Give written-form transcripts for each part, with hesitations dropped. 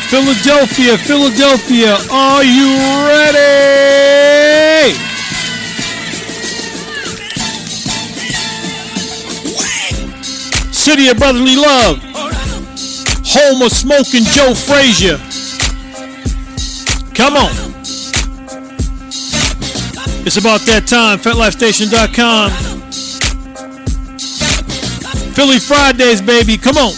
Philadelphia, Philadelphia, are you ready? City of brotherly love, home of smoking Joe Frazier. Come on. It's about that time, FetLifeStation.com. Philly Fridays, baby, come on.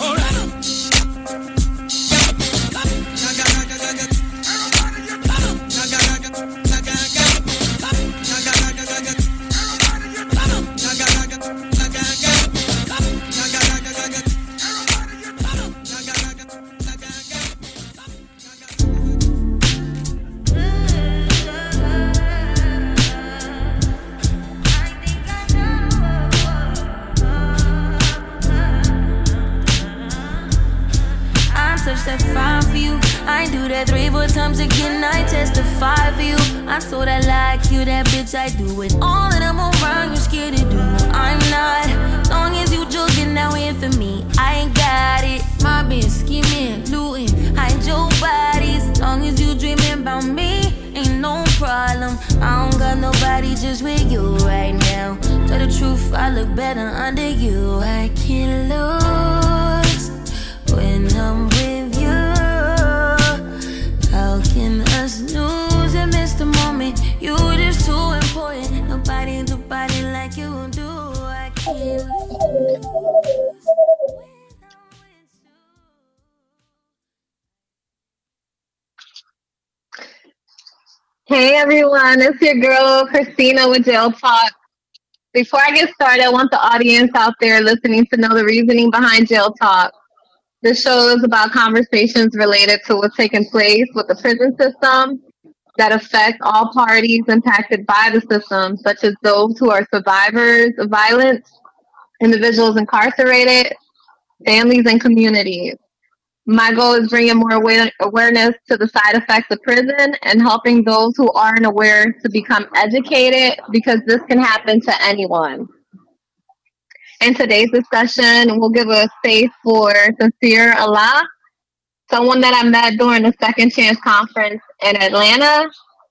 I do it all and I'm around, you're scared to do. I'm not, long as you joking now in for me, I ain't got it. Mobbing, scheming, looting, hide your bodies. Long as you dreaming about me, ain't no problem. I don't got nobody just with you right now. Tell the truth, I look better under you. I can't lose when I'm with you. How can us lose and miss the moment? You just too important. Nobody do body like you do. I can't. Hey everyone, it's your girl Christina with Jail Talk. Before I get started, I want the audience out there listening to know the reasoning behind Jail Talk. This show is about conversations related to what's taking place with the prison system that affect all parties impacted by the system, such as those who are survivors of violence, individuals incarcerated, families, and communities. My goal is bringing more awareness to the side effects of prison and helping those who aren't aware to become educated, because this can happen to anyone. In today's discussion, we'll give a space for Sincere Allah, someone that I met during the Second Chance Conference in Atlanta,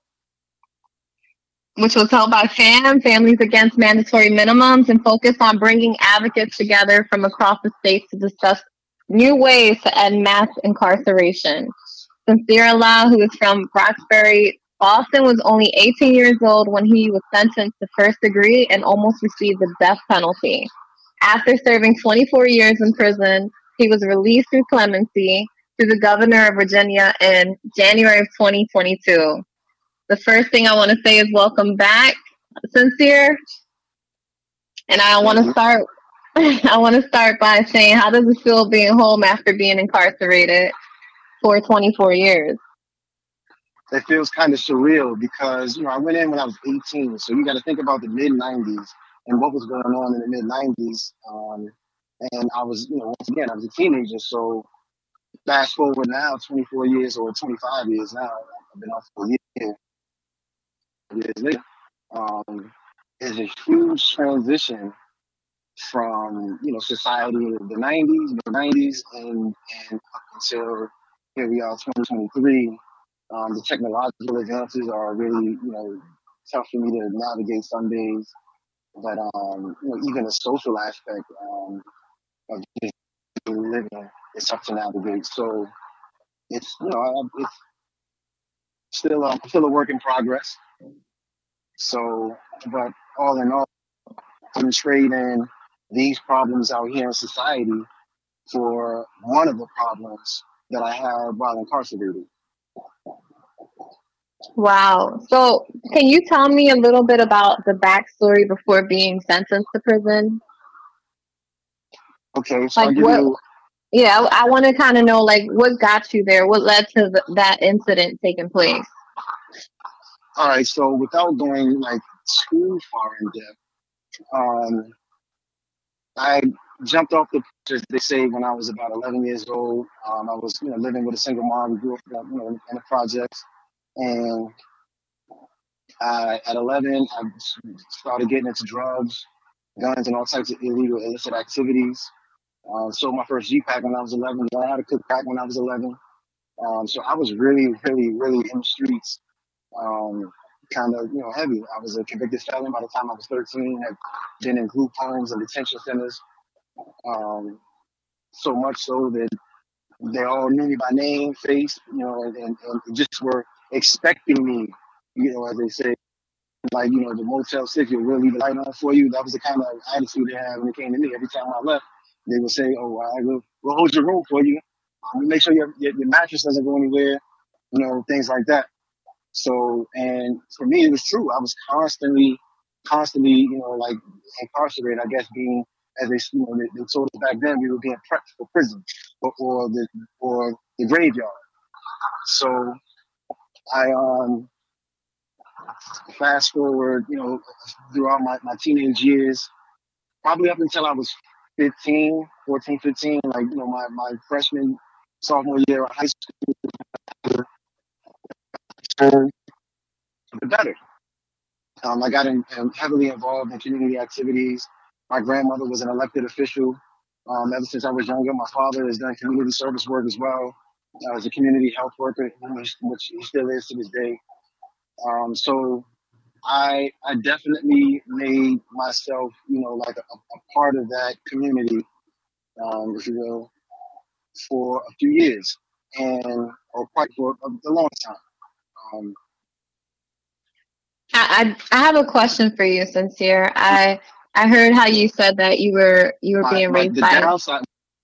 which was held by FAM, Families Against Mandatory Minimums, and focused on bringing advocates together from across the states to discuss new ways to end mass incarceration. Sincere Allah, who is from Roxbury, Boston, was only 18 years old when he was sentenced to first degree and almost received the death penalty. After serving 24 years in prison, he was released through clemency through the governor of Virginia in January of 2022. The first thing I want to say is welcome back, Sincere. And I want to start by saying, how does it feel being home after being incarcerated for 24 years? It feels kind of surreal because, I went in when I was 18. So you got to think about the mid-90s and what was going on in the mid-90s. And I was, once again, I was a teenager. So fast forward now, 24 years or 25 years now, I've been off for a year. Years later, is a huge transition from society in the 90s, and up until here we are, 2023. The technological advances are really tough for me to navigate some days, but even the social aspect of just living is tough to navigate. So it's it's still a work in progress. So, but all in all, I'm trading these problems out here in society for one of the problems that I had while incarcerated. Wow. So can you tell me a little bit about the backstory before being sentenced to prison? Okay, so I want to kind of know, what got you there? What led to that incident taking place? All right, so without going too far in depth, I jumped off the porch, as they say, when I was about 11 years old. I was living with a single mom. We grew up in the projects, and at 11, I started getting into drugs, guns, and all types of illegal, illicit activities. Sold my first G-Pack when I was 11. I had to cook crack when I was 11. So I was really, really, really in the streets, kind of, heavy. I was a convicted felon by the time I was 13. Had been in group homes and detention centers, um, so much so that they all knew me by name, face, and just were expecting me, as they say, like, the Motel 6, we'll leave the light on for you. That was the kind of attitude they had when it came to me. Every time I left, they would say, oh, we'll hold your room for you. We'll make sure your mattress doesn't go anywhere, things like that. So, and for me, it was true. I was constantly, like incarcerated, I guess, being, as they told us back then, we were being prepped for prison or the graveyard. So I, fast forward, throughout my teenage years, probably up until I was 14, 15, like, my freshman, sophomore year of high school, the better. I got heavily involved in community activities. My grandmother was an elected official. Ever since I was younger, my father has done community service work as well. As a community health worker, which he still is to this day. So I definitely made myself, like a part of that community, if you will, for a few years, or quite for a long time. Um, I have a question for you, Sincere. I heard how you said that you were being raised the by. downside,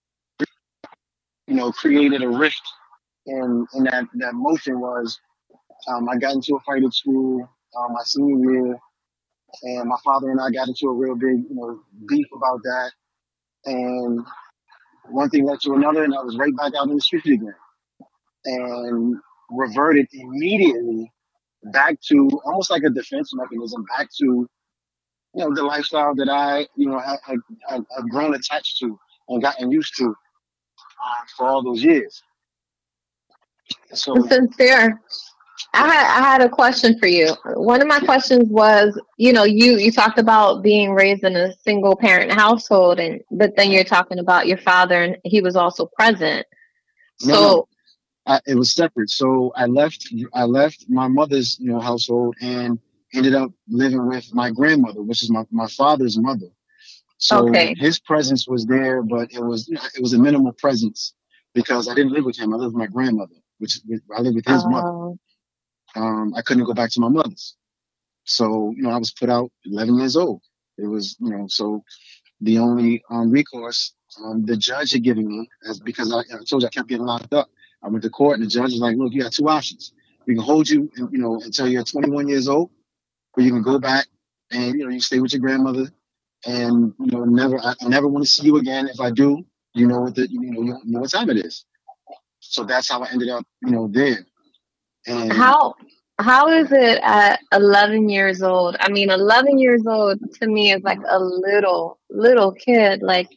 created a rift in that motion was, I got into a fight at school my senior year, and my father and I got into a real big, beef about that. And one thing led to another, and I was right back out in the street again, and reverted immediately back to almost like a defense mechanism, back to the lifestyle that I had grown attached to and gotten used to for all those years. So Sincere, I had a question for you. One of my questions was, you talked about being raised in a single parent household, but then you're talking about your father and he was also present. So it was separate. So I left my mother's household and ended up living with my grandmother, which is my father's mother. So his presence was there, but it was a minimal presence because I didn't live with him. I lived with my grandmother, I lived with his mother. I couldn't go back to my mother's. So, I was put out 11 years old. It was, so the only recourse the judge had given me, because I told you I kept getting locked up. I went to court and the judge was like, look, you got two options. We can hold you, until you're 21 years old, or you can go back and, you stay with your grandmother and, I never want to see you again. If I do, you know what time it is. So that's how I ended up, there. And how is it at 11 years old? I mean, 11 years old to me is like a little kid. Like,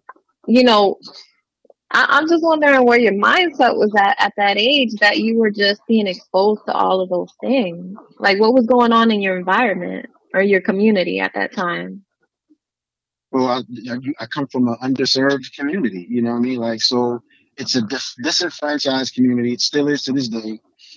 I'm just wondering where your mindset was at that age, that you were just being exposed to all of those things. Like, what was going on in your environment or your community at that time? Well, I come from an underserved community, you know what I mean? Like, so it's a disenfranchised community. It still is to this day.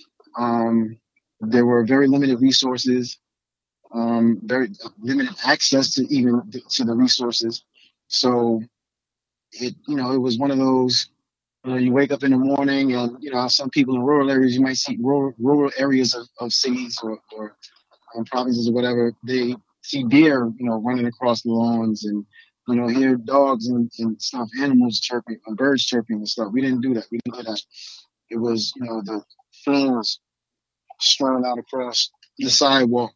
There were very limited resources, very limited access to the resources. So it was one of those, you wake up in the morning and, some people in rural areas, you might see rural areas of cities or provinces or whatever, they see deer, running across the lawns and, hear dogs and stuff, animals chirping, birds chirping and stuff. We didn't do that. We didn't do that. It was, the things strewn out across the sidewalk,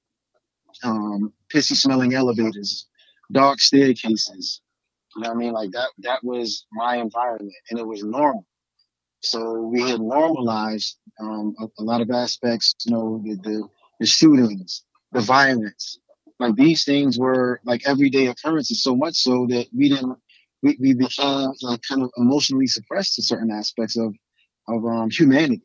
pissy smelling elevators, dark staircases. You know what I mean? Like that was my environment and it was normal. So we had normalized a lot of aspects, the shootings, the violence. Like these things were like everyday occurrences, so much so that we became like kind of emotionally suppressed to certain aspects of humanity.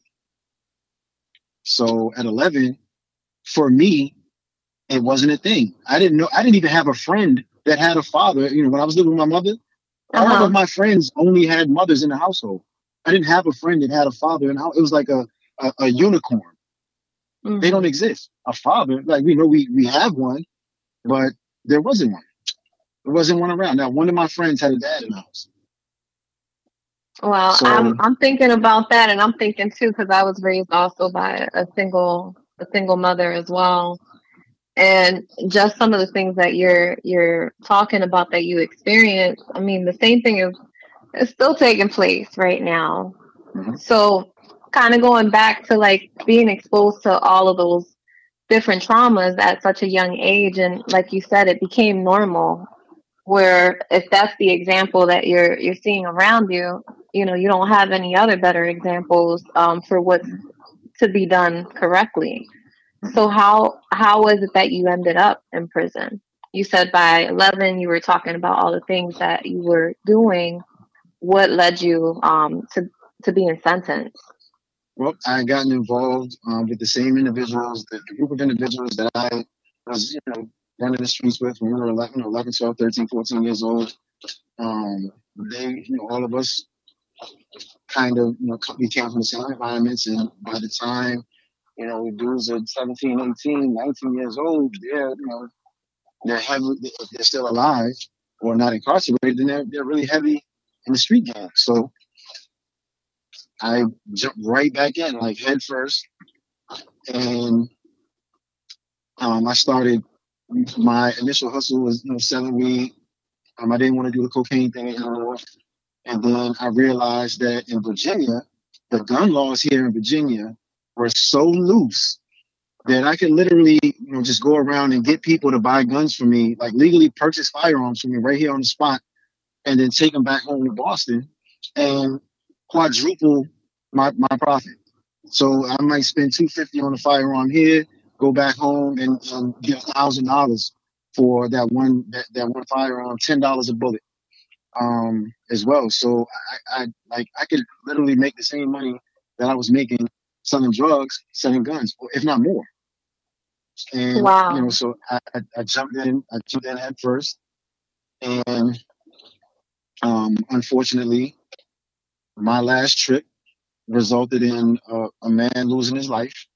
So at 11, for me, it wasn't a thing. I didn't even have a friend that had a father. When I was living with my mother, all of my friends only had mothers in the household. I didn't have a friend that had a father, and it was like a unicorn. They don't exist. A father, like we know we have one, but there wasn't one. There wasn't one around. Now, one of my friends had a dad in the house. Well, So I'm thinking about that, and I'm thinking too, because I was raised also by a single mother as well, and just some of the things that you're talking about that you experienced. I mean, the same thing is still taking place right now. mhm. So, kind of going back to like being exposed to all of those different traumas at such a young age, and like you said, it became normal. Where if that's the example that you're seeing around you, you don't have any other better examples for what's to be done correctly. So how was it that you ended up in prison? You said by 11 you were talking about all the things that you were doing. What led you to being sentenced? Well, I gotten involved with the same individuals, the group of individuals that I was, running the streets with when we were 11, 12, 13, 14 years old. They, all of us kind of, we came from the same environments. And by the time, dudes are 17, 18, 19 years old, they're heavy, if they're still alive or not incarcerated, then they're really heavy in the street gang. So I jumped right back in, like head first. And I started, my initial hustle was, selling weed. I didn't want to do the cocaine thing anymore. And then I realized that in Virginia, the gun laws here in Virginia were so loose that I could literally, just go around and get people to buy guns for me, like legally purchase firearms for me right here on the spot, and then take them back home to Boston and quadruple my profit. So I might spend $250 on a firearm here, go back home and get $1,000 for that one firearm, $10 a bullet, as well. So I could literally make the same money that I was making selling drugs, selling guns, if not more. And Wow. so I jumped in head first, and unfortunately, my last trip resulted in a man losing his life.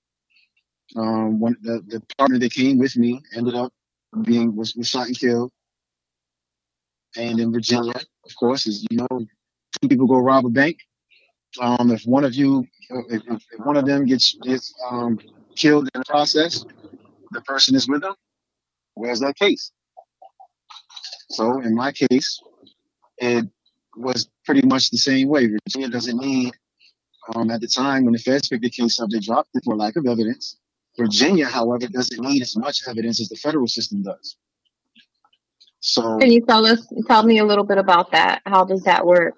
The partner that came with me ended up was shot and killed. And in Virginia, of course, as you know, two people go rob a bank. If one of you, if one of them gets killed in the process, the person is with them. Where's that case? So in my case, it was pretty much the same way. Virginia doesn't need, at the time when the feds picked the case up, they dropped it for lack of evidence. Virginia, however, doesn't need as much evidence as the federal system does. So Can you tell me a little bit about that? How does that work?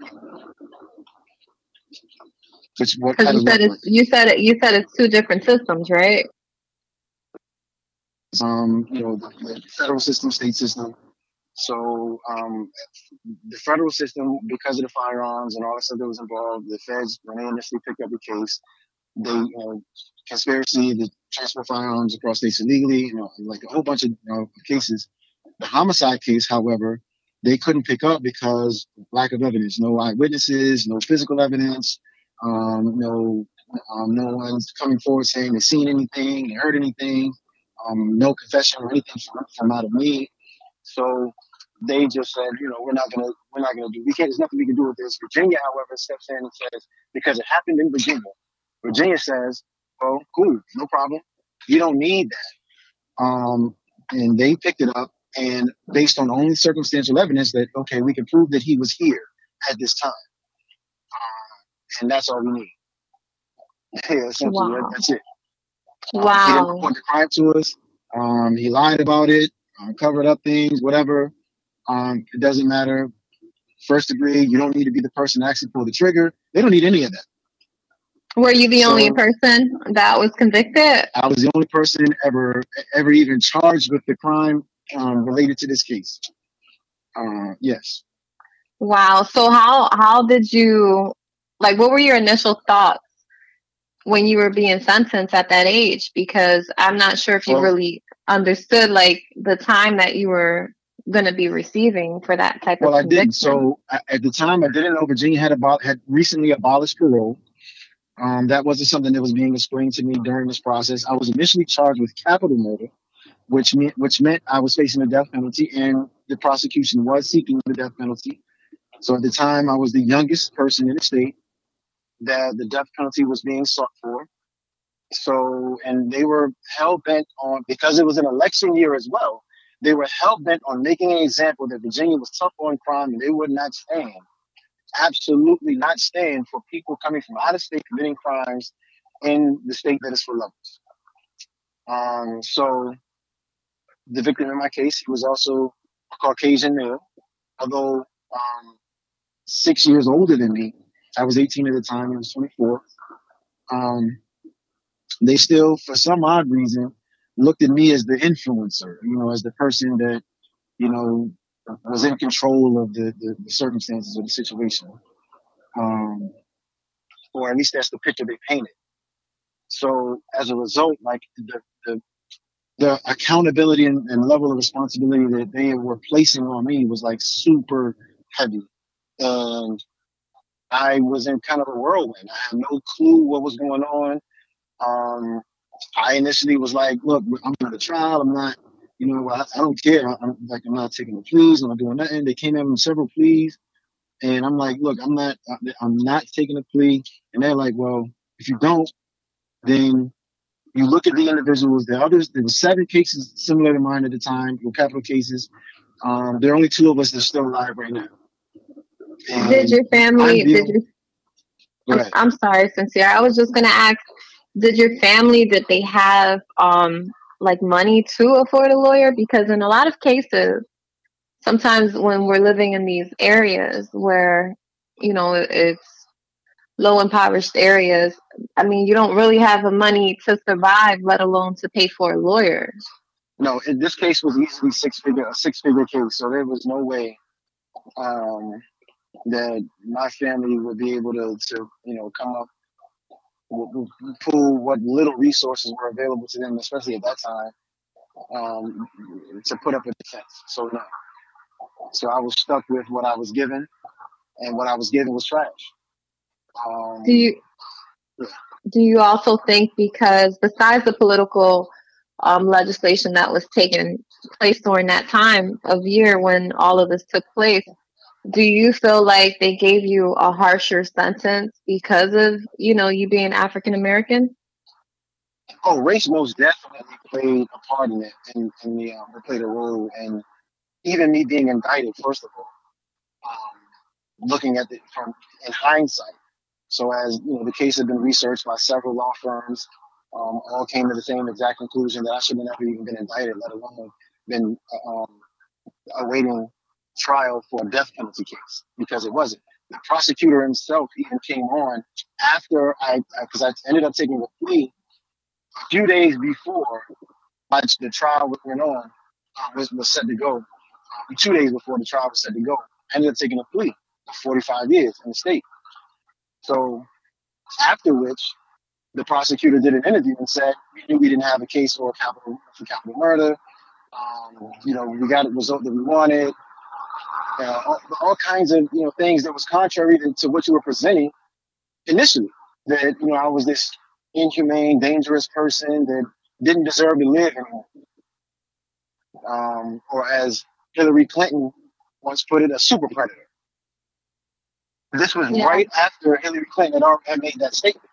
what Because kind of look like? you said it's two different systems, right? The federal system, state system. So the federal system, because of the firearms and all the stuff that was involved, the feds, when they initially picked up the case, they conspiracy to transfer firearms across states illegally, like a whole bunch of cases. The homicide case, however, they couldn't pick up because of lack of evidence, no eyewitnesses, no physical evidence, no one's coming forward saying they've seen anything, they heard anything, no confession or anything from out of me. So they just said, we're not gonna do. We can't. There's nothing we can do with this. Virginia, however, steps in and says, because it happened in Virginia. Virginia says, "Oh, cool, no problem. You don't need that." And they picked it up, and based on only circumstantial evidence that we can prove that he was here at this time, and that's all we need. Yeah, essentially, Wow. that's it. He didn't Wow. report the crime to us. He lied about it, covered up things, whatever. It doesn't matter. First degree, you don't need to be the person to actually pull the trigger. They don't need any of that. Were you the only So person that was convicted? I was the only person ever even charged with the crime related to this case. Yes. Wow. So how did you, like, what were your initial thoughts when you were being sentenced at that age? Because I'm not sure if you Well, really understood like the time that you were going to be receiving for that type Well, of I didn't. conviction. So at the time, I didn't know Virginia had recently abolished parole. That wasn't something that was being explained to me during this process. I was initially charged with capital murder, which meant I was facing the death penalty, and the prosecution was seeking the death penalty. So at the time, I was the youngest person in the state that the death penalty was being sought for. So, and they were hell bent on, because it was an election year as well, they were hell bent on making an example that Virginia was tough on crime and they would not stand, absolutely not stand for people coming from out of state committing crimes in the state that is for lovers. So the victim in my case, he was also a Caucasian male, although 6 years older than me. I was 18 at the time, he was 24. They still, for some odd reason, looked at me as the influencer, as the person that, was in control of the circumstances of the situation. Or at least that's the picture they painted. So as a result, like the accountability and level of responsibility that they were placing on me was like super heavy. And I was in kind of a whirlwind. I had no clue what was going on. I initially was like, look, I'm going to trial. I'm not, I don't care. I'm not taking the pleas. I'm not doing nothing. They came in with several pleas. And I'm like, look, I'm not taking a plea. And they're like, well, if you don't, then you look at the individuals. There were 7 cases similar to mine at the time, were capital cases. There are only 2 of us that are still alive right now. And Did your family, Go ahead. I'm sorry, Sincere. I was just going to ask, did your family, did they have like money to afford a lawyer? Because in a lot of cases, sometimes when we're living in these areas where, it's low impoverished areas, I mean, you don't really have the money to survive, let alone to pay for a lawyer. No, in this case was easily a six-figure case. So there was no way that my family would be able to come up, pull what little resources were available to them, especially at that time, to put up a defense. So no. So I was stuck with what I was given, and what I was given was trash. Do you also think, because besides the political legislation that was taken place during that time of year when all of this took place, do you feel like they gave you a harsher sentence because of, you being African American? Oh, race most definitely played a part in it, and it played a role. And even me being indicted, first of all, looking at it in hindsight. So as the case had been researched by several law firms, all came to the same exact conclusion that I should have never even been indicted, let alone been awaiting trial for a death penalty case, because it wasn't. The prosecutor himself even came on after because I ended up taking a plea a few days before the trial went on, was set to go. 2 days before the trial was set to go, I ended up taking a plea of 45 years in the state. So after which, the prosecutor did an interview and said, we knew we didn't have a case for capital murder. We got a result that we wanted. All kinds of things that was contrary to what you were presenting initially. That I was this inhumane, dangerous person that didn't deserve to live anymore. Or as Hillary Clinton once put it, a super predator. This was right after Hillary Clinton had made that statement.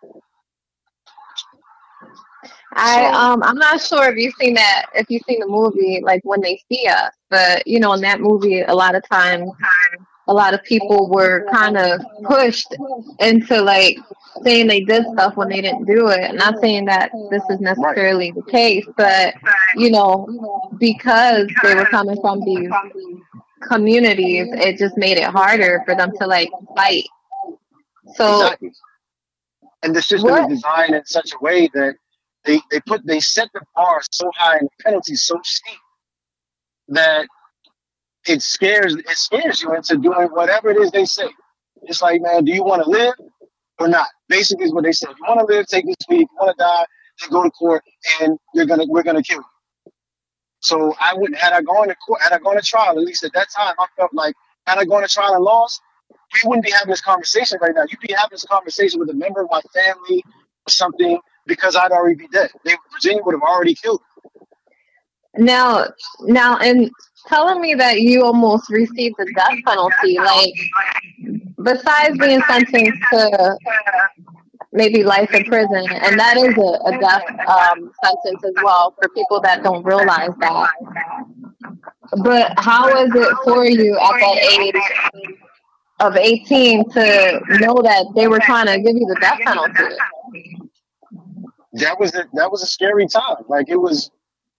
I'm not sure if you've seen the movie, like When They See Us, but in that movie, a lot of times, a lot of people were kind of pushed into like saying they did stuff when they didn't do it. I'm not saying that this is necessarily the case, but because they were coming from these communities, it just made it harder for them to like fight. So, exactly. And the system is designed in such a way that they set the bar so high and the penalties so steep that it scares you into doing whatever it is they say. It's like, man, do you want to live or not? Basically is what they say. If you want to live, take this plea. If you want to die, then go to court and we're gonna kill you. So I wouldn't had I gone to court, had I gone to trial. At least at that time, I felt like had I gone to trial and lost, we wouldn't be having this conversation right now. You'd be having this conversation with a member of my family or something because I'd already be dead. Virginia would have already killed me. Now, and telling me that you almost received the death penalty, like, besides being sentenced to maybe life in prison, and that is a death sentence as well for people that don't realize that. But how is it for you at that age of 18 to know that they were trying to give you the death penalty? That was a scary time. Like it was,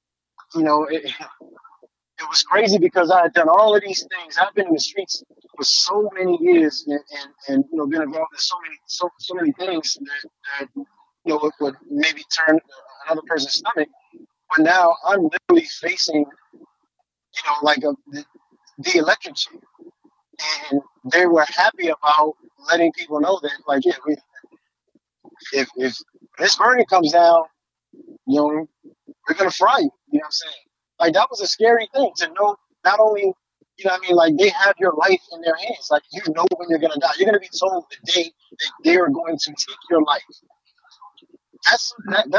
it was crazy because I had done all of these things. I've been in the streets for so many years and been involved in so many things that would maybe turn another person's stomach. But now I'm literally facing, like the electric chair. And they were happy about letting people know that, like, yeah, if this verdict comes down, we're gonna fry you. You know what I'm saying? Like that was a scary thing to know. Not only, like they have your life in their hands. Like when you're gonna die. You're gonna be told the day that they are going to take your life. That's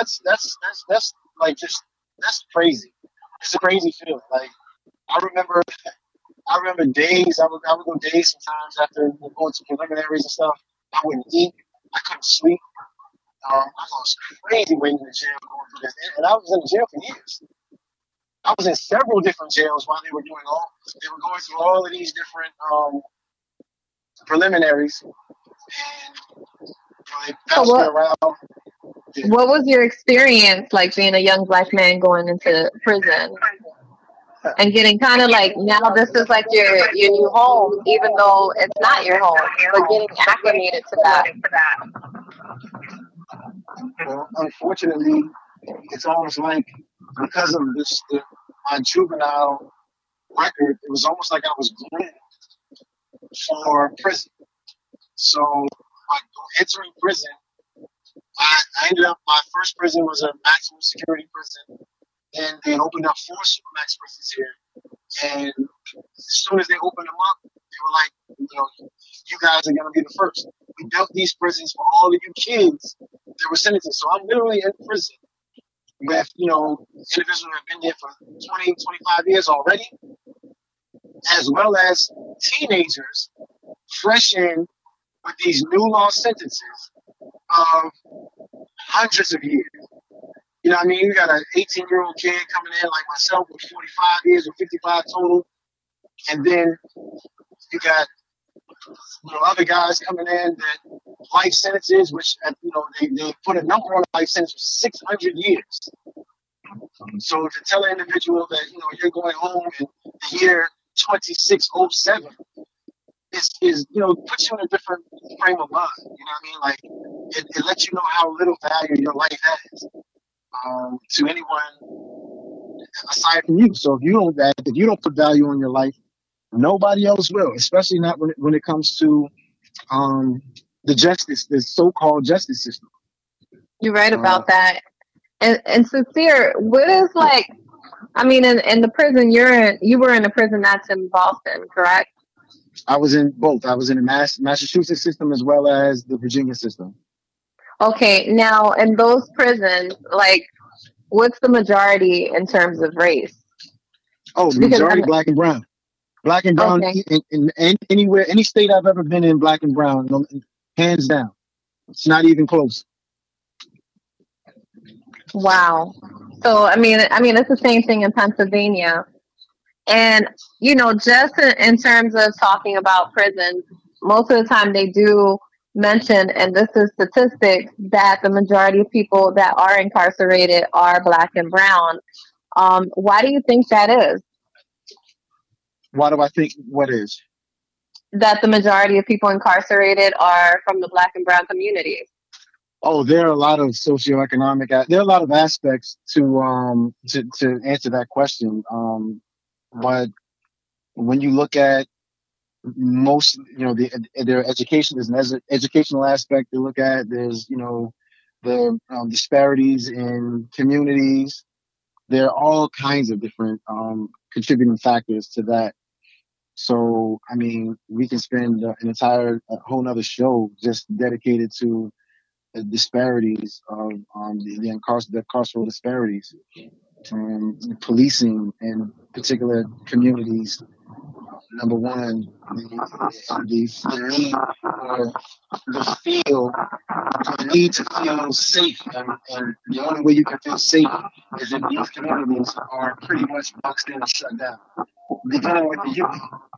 crazy. It's a crazy feeling. Like I remember days. I would go days sometimes after going to preliminaries and stuff. I wouldn't eat. I couldn't sleep. I was crazy waiting in the jail going through this, and I was in the jail for years. I was in several different jails while they were going through all of these different preliminaries, and they bounced me around. Yeah. What was your experience like being a young black man going into prison and getting kind of like, now this is like your new home, even though it's not your home, but getting acclimated to that? Well, unfortunately, it's almost like because of my juvenile record, it was almost like I was groomed for prison. So, like entering prison, I ended up, my first prison was a maximum security prison, and they opened up 4 supermax prisons here. And as soon as they opened them up, they were like, you guys are going to be the first. We built these prisons for all of you kids that were sentenced. So I'm literally in prison with, individuals who have been there for 20, 25 years already, as well as teenagers fresh in with these new law sentences of hundreds of years. You know what I mean? You got an 18-year-old kid coming in like myself with 45 years or 55 total. And then you got, other guys coming in that life sentences, which, they put a number on a life sentence for 600 years. So to tell an individual that, you're going home in the year 2607 is puts you in a different frame of mind. You know what I mean? Like it lets you know how little value your life has to anyone aside from you. So if you don't put value on your life, nobody else will. Especially not when it comes to the so-called justice system. You're right about that. And Sincere, what is like? I mean, in the prison you were in a prison that's in Boston, correct? I was in both. I was in the Massachusetts system as well as the Virginia system. Okay, now in those prisons, like, what's the majority in terms of race? Oh, the majority black and brown. Black and brown, okay. in anywhere, any state I've ever been in, black and brown, hands down. It's not even close. Wow. So I mean, it's the same thing in Pennsylvania. And, just in terms of talking about prisons, most of the time they do mention, and this is statistics, that the majority of people that are incarcerated are black and brown. Why do you think that is? Why do I think what is? That the majority of people incarcerated are from the black and brown communities. Oh, there are a lot of socioeconomic. There are a lot of aspects to answer that question. But when you look at most, their education, there's an educational aspect to look at. There's, the disparities in communities. there are all kinds of different contributing factors to that. So, I mean, we can spend an entire whole nother show just dedicated to the disparities of the carceral disparities, policing in particular communities. Number one, the need or the need to feel safe, and the only way you can feel safe is if these communities are pretty much boxed in and shut down, beginning with the youth.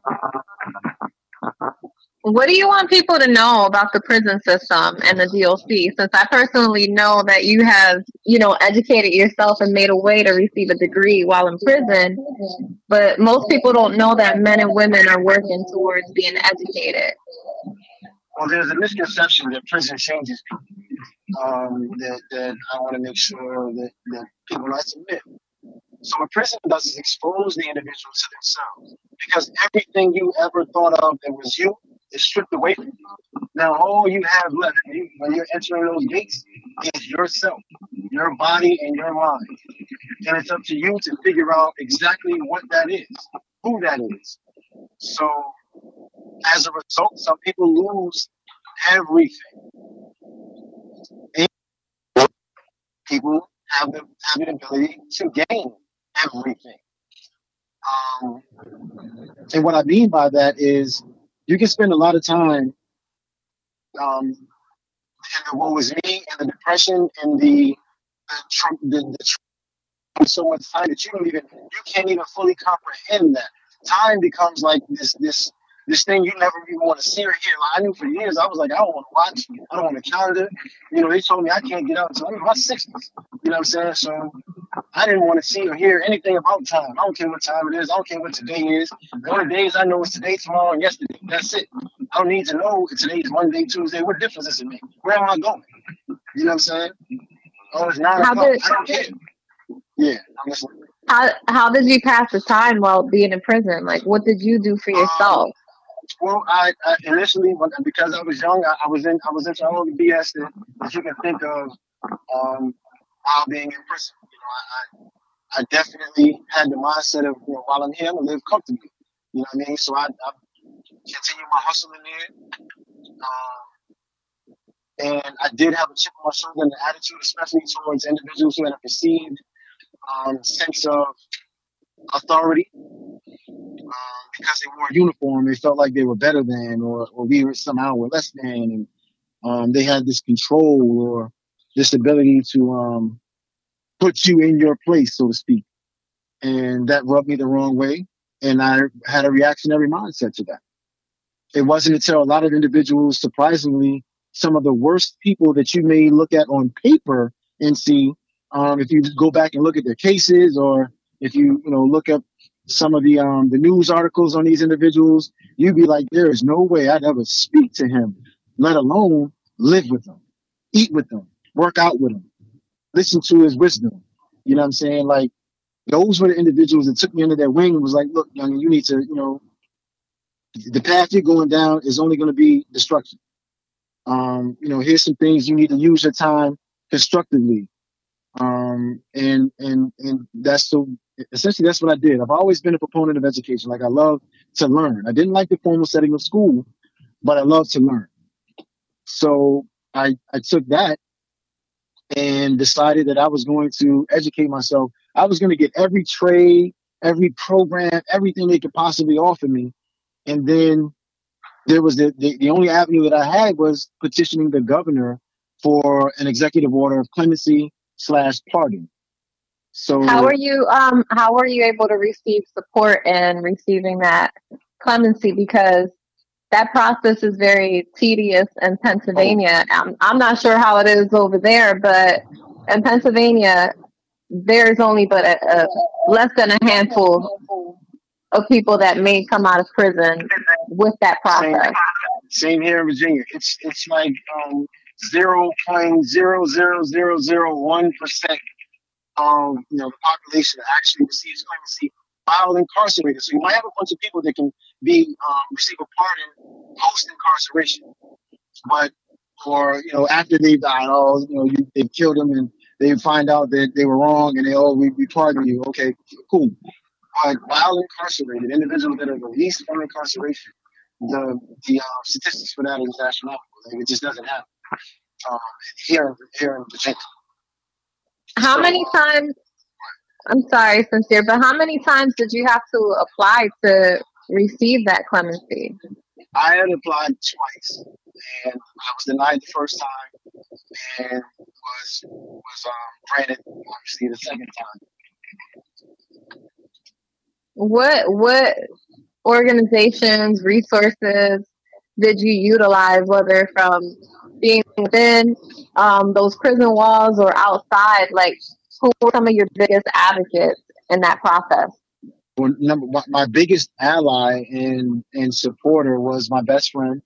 What do you want people to know about the prison system and the DOC? Since I personally know that you have, educated yourself and made a way to receive a degree while in prison, but most people don't know that men and women are working towards being educated. Well, there's a misconception that prison changes people. That I want to make sure that people not submit. So what prison does is expose the individual to themselves, because everything you ever thought of that was you is stripped away from you. Now all you have left when you're entering those gates is yourself, your body and your mind. And it's up to you to figure out exactly what that is, who that is. So as a result, some people lose everything. And people have the ability to gain everything. And what I mean by that is you can spend a lot of time in the woe is me and the depression and the so much time that you can't even fully comprehend that. Time becomes like this thing you never even want to see or hear. Like I knew for years, I was like, I don't want to watch. I don't want to calendar. They told me I can't get out until I'm in my 60s. You know what I'm saying? So I didn't want to see or hear anything about time. I don't care what time it is. I don't care what today is. The only days I know is today, tomorrow, and yesterday. That's it. I don't need to know if today's Monday, Tuesday. What difference does it make? Where am I going? You know what I'm saying? Oh, it's 9 o'clock. I don't care. Yeah, I'm listening. How did you pass the time while being in prison? Like, what did you do for yourself? Well, I initially, because I was young, I was into all the BS that you can think of while being in prison. I definitely had the mindset of, while I'm here, I'm gonna live comfortably. You know what I mean? So I continued my hustle in there. And I did have a chip on my shoulder and an attitude, especially towards individuals who had a perceived sense of authority. Because they wore a uniform, they felt like they were better than, or we were somehow were less than, and they had this control or this ability to put you in your place, so to speak. And that rubbed me the wrong way, and I had a reactionary mindset to that. It wasn't until a lot of individuals, surprisingly, some of the worst people that you may look at on paper and see, if you go back and look at their cases, or if you look up some of the news articles on these individuals, you'd be like, there is no way I'd ever speak to him, let alone live with him, eat with him, work out with him, listen to his wisdom. You know what I'm saying? Like, those were the individuals that took me under their wing and was like, look, young, you need to, the path you're going down is only going to be destruction. Here's some things you need to use your time constructively. And that's so essentially that's what I did. I've always been a proponent of education. Like, I love to learn. I didn't like the formal setting of school, but I love to learn. So I took that and decided that I was going to educate myself. I was going to get every trade, every program, everything they could possibly offer me. And then there was the only avenue that I had was petitioning the governor for an executive order of clemency / pardon. So how are you able to receive support in receiving that clemency? Because that process is very tedious in Pennsylvania. I'm not sure how it is over there, but in Pennsylvania, there's only but a less than a handful of people that may come out of prison with that process. Same here in Virginia. It's like 0.00001% of the population that actually receives clemency while incarcerated. So you might have a bunch of people that can receive a pardon post incarceration, but after they've died, they've killed them and they find out that they were wrong and we pardon you. Okay, cool. But while incarcerated, individuals that are released from incarceration, the statistics for that is astronomical. Like, it just doesn't happen um, here in Virginia. How So many times? I'm sorry, Sincere, but how many times did you have to apply to receive that clemency? I had applied twice, and I was denied the first time, and was granted obviously the second time. What organizations, resources did you utilize, whether from being within those prison walls or outside? Like, who were some of your biggest advocates in that process? Well, my biggest ally and supporter was my best friend.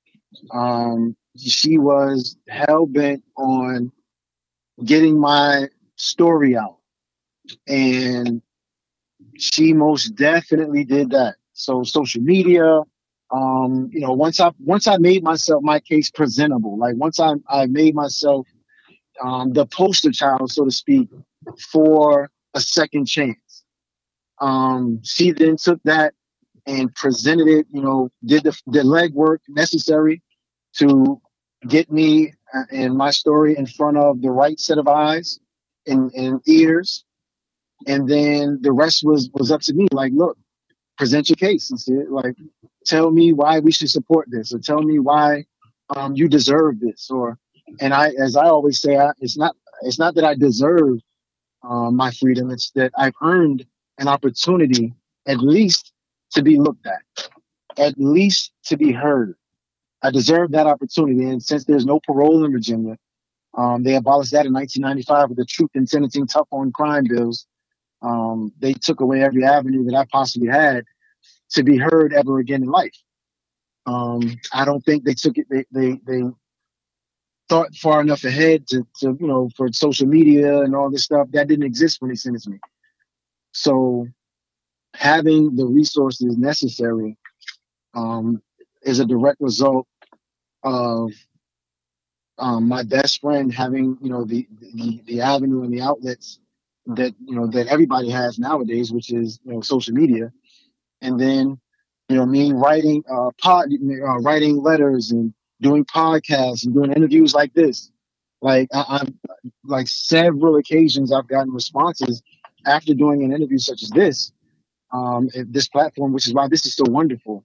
She was hell bent on getting my story out, and she most definitely did that. So social media, once I made my case presentable, like once I made myself the poster child, so to speak, for a second chance. She then took that and presented it, did the legwork necessary to get me and my story in front of the right set of eyes and ears. And then the rest was up to me. Like, look, present your case and see it. Like, tell me why we should support this, or tell me why you deserve this. And as I always say, it's not that I deserve my freedom. It's that I've earned an opportunity, at least to be looked at least to be heard. I deserve that opportunity. And since there's no parole in Virginia, they abolished that in 1995 with the Truth in Sentencing Tough on Crime bills. They took away every avenue that I possibly had to be heard ever again in life. I don't think they took it. They thought far enough ahead to for social media and all this stuff that didn't exist when they sentenced me. So having the resources necessary is a direct result of my best friend having the avenue and the outlets that everybody has nowadays, which is social media, and then me writing writing letters and doing podcasts and doing interviews like this. Like I'm like several occasions I've gotten responses after doing an interview such as this, at this platform, which is why this is so wonderful.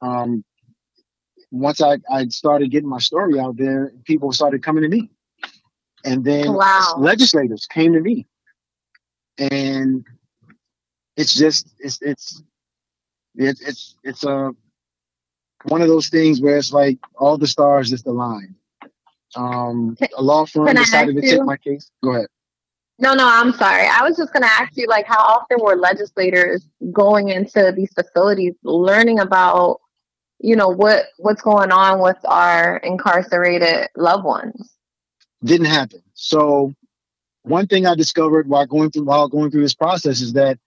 Once I started getting my story out there, people started coming to me, and then legislators came to me, and it's just it's one of those things where it's like all the stars just aligned. A law firm decided to take my case. Go ahead. No, I'm sorry. I was just going to ask you, like, how often were legislators going into these facilities, learning about, what's going on with our incarcerated loved ones? Didn't happen. So one thing I discovered while going through this process is that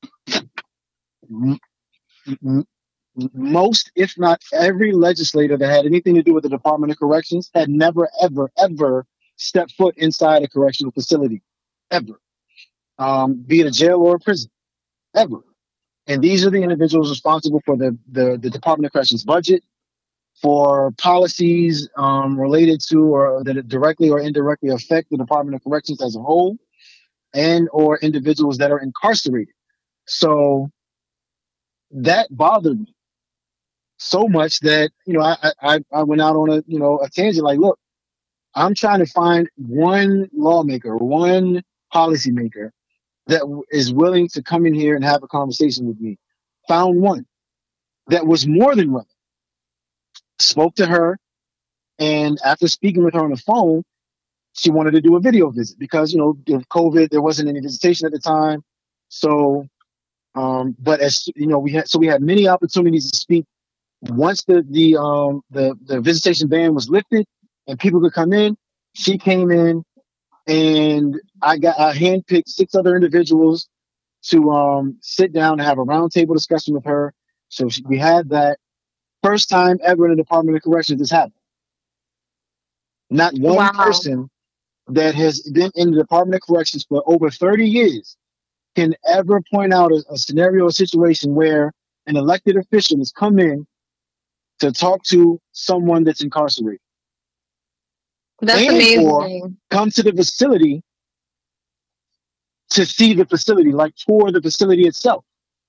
most, if not every legislator that had anything to do with the Department of Corrections had never, ever, ever stepped foot inside a correctional facility, ever, be it a jail or a prison, ever. And these are the individuals responsible for the Department of Corrections budget, for policies related to or that directly or indirectly affect the Department of Corrections as a whole, and or individuals that are incarcerated. So that bothered me so much that I went out on a tangent. Like, look, I'm trying to find one lawmaker, one policymaker that is willing to come in here and have a conversation with me. Found one that was more than willing. Spoke to her, and after speaking with her on the phone, she wanted to do a video visit because of COVID, there wasn't any visitation at the time. So, but as we had many opportunities to speak. Once the visitation ban was lifted and people could come in, she came in, and I handpicked 6 other individuals to sit down and have a roundtable discussion with her. So we had that. First time ever in the Department of Corrections this happened. Not one person that has been in the Department of Corrections for over 30 years can ever point out a scenario or situation where an elected official has come in to talk to someone that's incarcerated That's or amazing. come to the facility to see the facility, like tour the facility itself.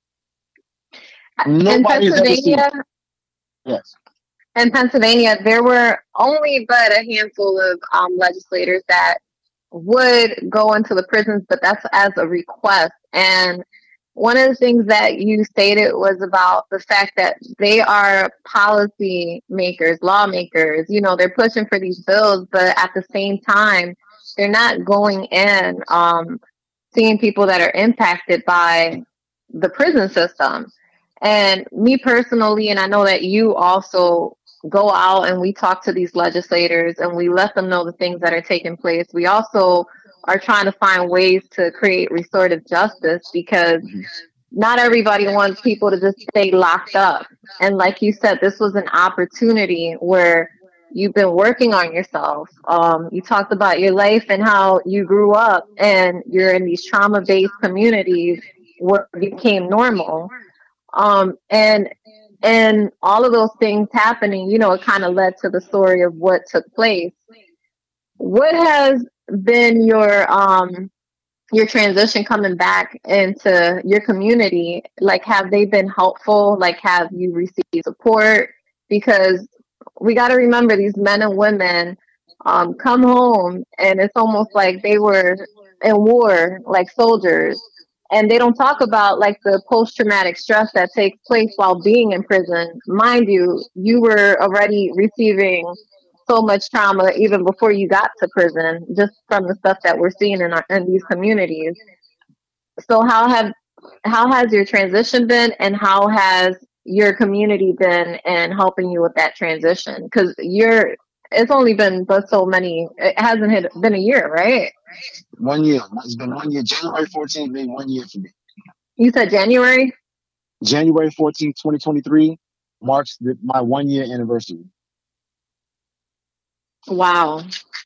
In Nobody has ever seen it. Pennsylvania, Yes. in Pennsylvania, there were only but a handful of legislators that would go into the prisons, but that's as a request. And one of the things that you stated was about the fact that they are policy makers, lawmakers. You know, they're pushing for these bills, but at the same time, they're not going in, seeing people that are impacted by the prison system. And me personally, and I know that you also go out and we talk to these legislators and we let them know the things that are taking place. We also are trying to find ways to create restorative justice because not everybody wants people to just stay locked up. And like you said, this was an opportunity where you've been working on yourself. You talked about your life and how you grew up and you're in these trauma-based communities where it became normal. And all of those things happening, you know, it kind of led to the story of what took place. What has been your transition coming back into your community? Like, have they been helpful? Like, have you received support? Because we got to remember these men and women come home and it's almost like they were in war, like soldiers. And they don't talk about like the post-traumatic stress that takes place while being in prison. Mind you, you were already receiving so much trauma even before you got to prison, just from the stuff that we're seeing in these communities. So how has your transition been, and how has your community been in helping you with that transition? Because it's only been but so many. It hasn't been a year, right? 1 year. It's been 1 year. January 14th made 1 year for me. You said January? January 14th, 2023 marks my 1 year anniversary. Wow.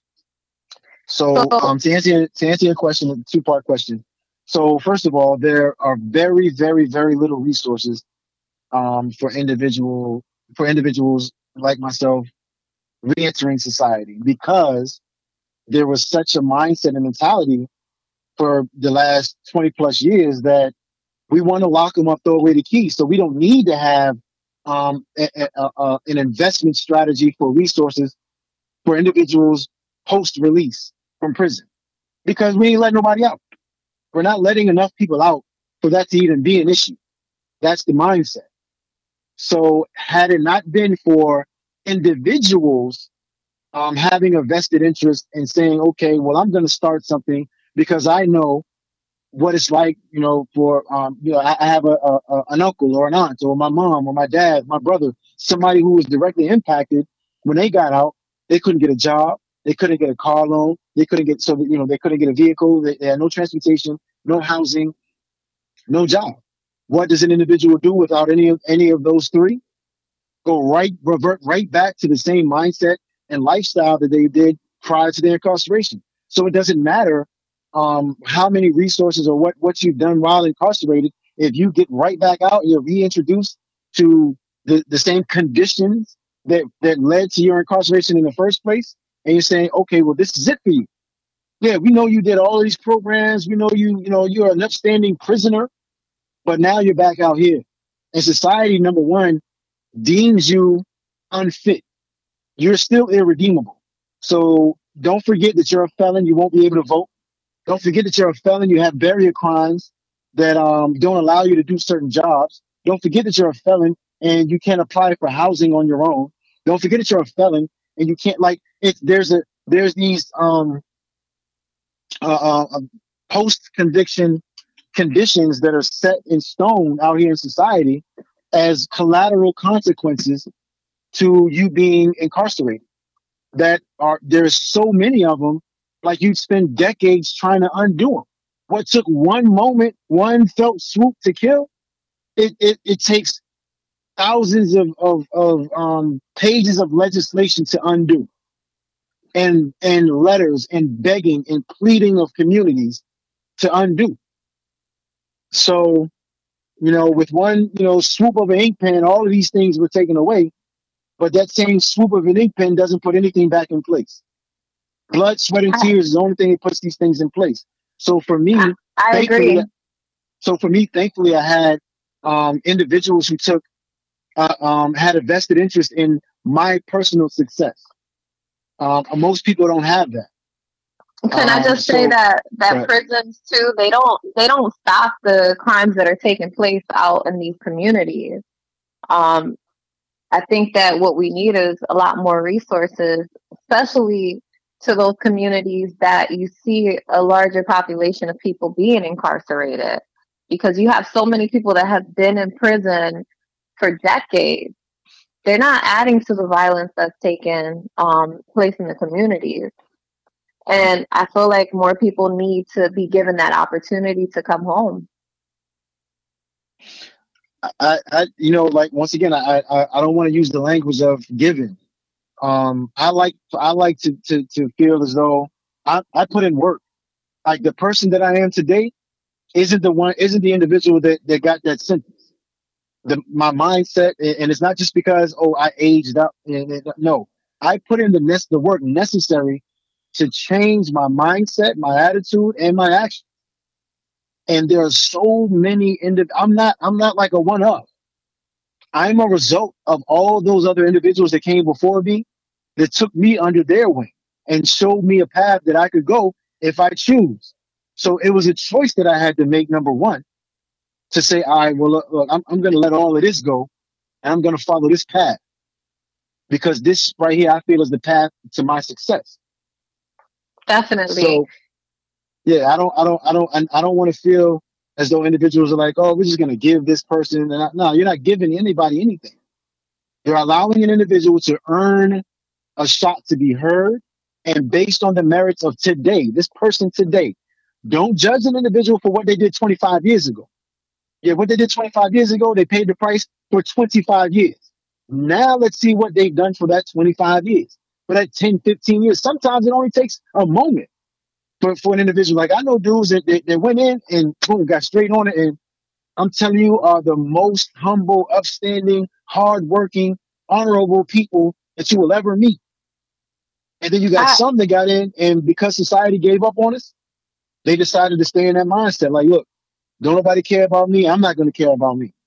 So to answer your question, a two-part question. So first of all, there are very, very, very little resources for individuals like myself re-entering society, because there was such a mindset and mentality for the last 20 plus years that we want to lock them up, throw away the key. So we don't need to have an investment strategy for resources for individuals post-release from prison, because we ain't letting nobody out. We're not letting enough people out for that to even be an issue. That's the mindset. So had it not been for individuals having a vested interest in saying, okay, well, I'm going to start something because I know what it's like, you know, for, I have an uncle or an aunt or my mom or my dad, my brother, somebody who was directly impacted when they got out. They couldn't get a job. They couldn't get a car loan. They couldn't get, they couldn't get a vehicle. They had no transportation, no housing, no job. What does an individual do without any of those three? Revert right back to the same mindset and lifestyle that they did prior to their incarceration. So it doesn't matter how many resources or what you've done while incarcerated. If you get right back out, you're reintroduced to the same conditions that led to your incarceration in the first place, and you're saying, okay, well, this is it for you. Yeah, we know you did all of these programs. We know you're an upstanding prisoner, but now you're back out here. And society, number one, deems you unfit. You're still irredeemable. So don't forget that you're a felon. You won't be able to vote. Don't forget that you're a felon. You have barrier crimes that don't allow you to do certain jobs. Don't forget that you're a felon and you can't apply for housing on your own. Don't forget that you're a felon and you can't, like, there's these post-conviction conditions that are set in stone out here in society as collateral consequences to you being incarcerated. There's so many of them, like you'd spend decades trying to undo them. What took one moment, one felt swoop to kill, it takes thousands of pages of legislation to undo. and letters and begging and pleading of communities to undo. So, with one, swoop of an ink pen, all of these things were taken away, but that same swoop of an ink pen doesn't put anything back in place. Blood, sweat, and I, tears is the only thing that puts these things in place. So for me, I thankfully, agree. I had individuals who took had a vested interest in my personal success. Most people don't have that. Can I just say So, that prisons too, they don't stop the crimes that are taking place out in these communities. Um, I think that what we need is a lot more resources, especially to those communities that you see a larger population of people being incarcerated, because you have so many people that have been in prison for decades. They're not adding to the violence that's taken place in the communities. And I feel like more people need to be given that opportunity to come home. like once again, I don't want to use the language of giving. I like to feel as though I put in work. Like the person that I am today isn't the individual that got that sentence. My mindset, and it's not just because I aged up. No, I put in the work necessary to change my mindset, my attitude, and my action. And there are so many. I'm not like a one up. I'm a result of all those other individuals that came before me that took me under their wing and showed me a path that I could go if I choose. So it was a choice that I had to make. Number one, to say, all right, well, look, I'm going to let all of this go and I'm going to follow this path because this right here, I feel is the path to my success. Definitely. So yeah, I don't want to feel as though individuals are like, oh, we're just going to give this person. No, you're not giving anybody anything. You're allowing an individual to earn a shot to be heard. And based on the merits of today, this person today, don't judge an individual for what they did 25 years ago. Yeah, what they did 25 years ago, they paid the price for 25 years. Now let's see what they've done for that 25 years, for that 10, 15 years. Sometimes it only takes a moment for an individual. Like I know dudes that went in and boom, got straight on it. And I'm telling you, are the most humble, upstanding, hardworking, honorable people that you will ever meet. And then you got I, some that got in, and because society gave up on us, they decided to stay in that mindset. Like, look, don't nobody care about me. I'm not going to care about me.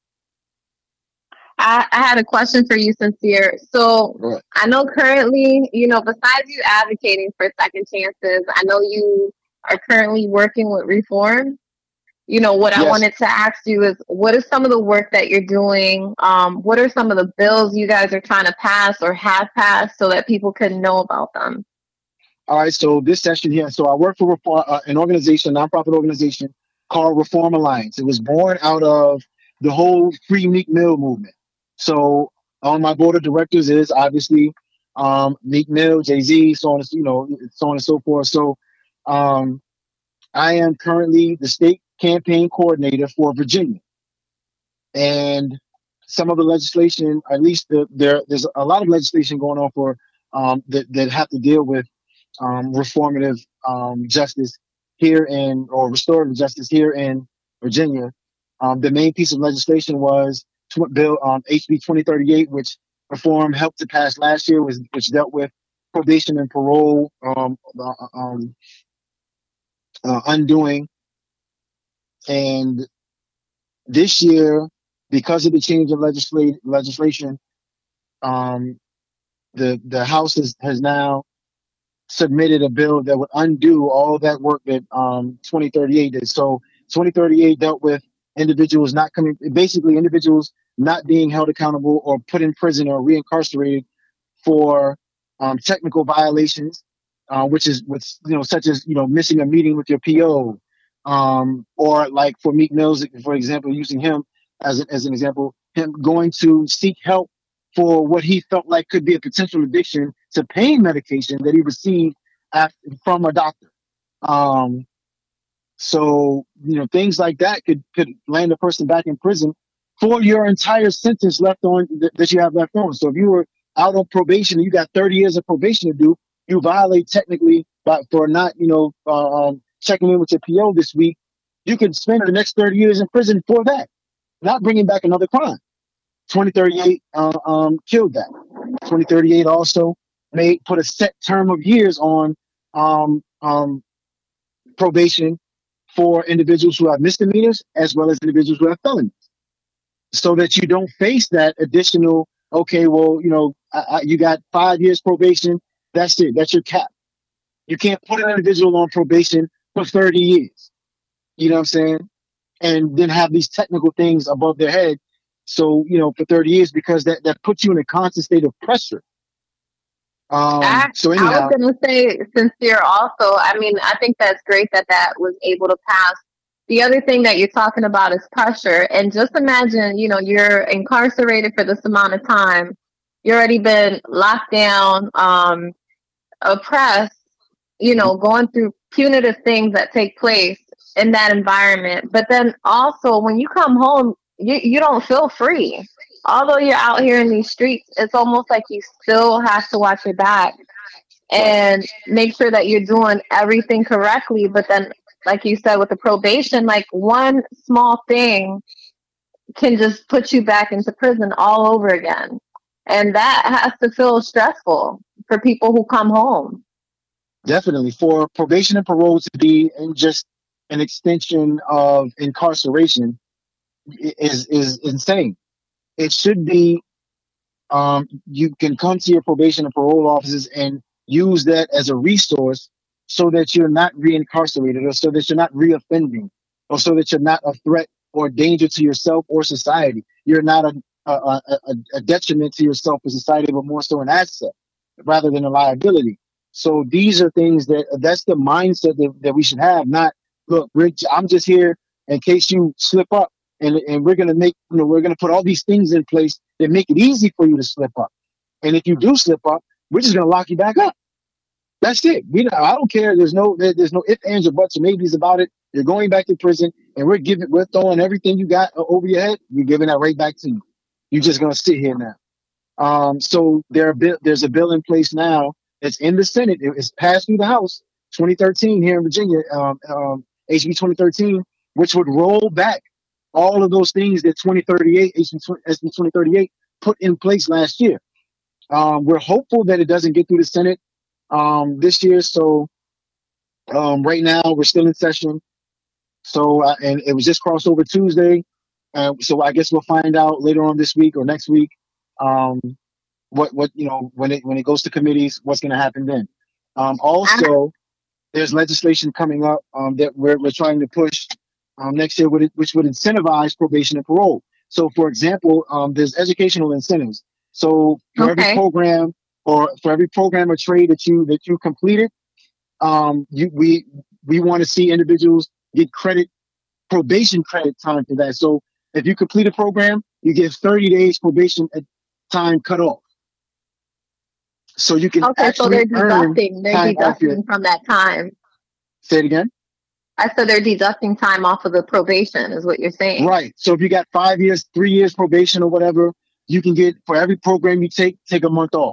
I had a question for you, Sincere. So Right. I know currently, besides you advocating for second chances, I know you are currently working with Reform. What I Yes. wanted to ask you is, what is some of the work that you're doing? What are some of the bills you guys are trying to pass or have passed so that people can know about them? All right. So this session here. So I work for an organization, nonprofit organization called Reform Alliance. It was born out of the whole Free Meek Mill movement. So on my board of directors is obviously Meek Mill, Jay Z, so on and so forth. So um, I am currently the state campaign coordinator for Virginia, and some of the legislation, at least there's a lot of legislation going on for that have to deal with reformative justice here or restorative justice here in Virginia. The main piece of legislation was Bill HB 2038, which Reform helped to pass last year, which dealt with probation and parole undoing. And this year, because of the change of legislation, um, the House has now submitted a bill that would undo all that work that 2038 did. So 2038 dealt with individuals not being held accountable or put in prison or reincarcerated for technical violations, such as missing a meeting with your PO, or like for Meek Mills, for example, using him as an example, him going to seek help for what he felt like could be a potential addiction to pain medication that he received from a doctor. So things like that could land a person back in prison for your entire sentence that you have left on. So if you were out on probation, you got 30 years of probation to do, you violate technically for not, checking in with your PO this week. You could spend the next 30 years in prison for that, not bringing back another crime. 2038 killed that. 2038 also put a set term of years on probation for individuals who have misdemeanors as well as individuals who have felonies, so that you don't face that additional. Okay, well, you got 5 years probation. That's it. That's your cap. You can't put an individual on probation for 30 years. You know what I'm saying? And then have these technical things above their head. So, for 30 years, because that puts you in a constant state of pressure. So anyhow, I was going to say, Sincere also, I think that's great that was able to pass. The other thing that you're talking about is pressure. And just imagine, you're incarcerated for this amount of time. You've already been locked down, oppressed, going through punitive things that take place in that environment. But then also when you come home, you don't feel free. Although you're out here in these streets, it's almost like you still have to watch your back and make sure that you're doing everything correctly. But then, like you said, with the probation, like one small thing can just put you back into prison all over again. And that has to feel stressful for people who come home. Definitely. For probation and parole to be just an extension of incarceration is insane. It should be, you can come to your probation and parole offices and use that as a resource so that you're not reincarcerated, or so that you're not reoffending, or so that you're not a threat or a danger to yourself or society. You're not a detriment to yourself or society, but more so an asset rather than a liability. So these are things that's the mindset that we should have. Not, look, I'm just here in case you slip up. And we're going to make, we're going to put all these things in place that make it easy for you to slip up. And if you do slip up, we're just going to lock you back up. That's it. I don't care. There's no ifs, ands, or buts, or maybes about it. You're going back to prison, and we're throwing everything you got over your head. We're giving that right back to you. You're just going to sit here now. So there's a bill in place now that's in the Senate. It's passed through the House, 2013 here in Virginia, HB 2013, which would roll back all of those things that SB 2038 put in place last year. We're hopeful that it doesn't get through the Senate this year. So right now we're still in session. So and it was just crossed over Tuesday. So I guess we'll find out later on this week or next week what when it goes to committees, what's going to happen then. Also, there's legislation coming up that we're trying to push next year, which would incentivize probation and parole. So, for example, there's educational incentives. So, for every program or trade that you completed, we want to see individuals get probation credit time for that. So, if you complete a program, you get 30 days probation time cut off. So you can so they're deducting from that time. Say it again. I said they're deducting time off of the probation, is what you're saying. Right. So if you got 5 years, 3 years probation or whatever, you can get, for every program you take a month off.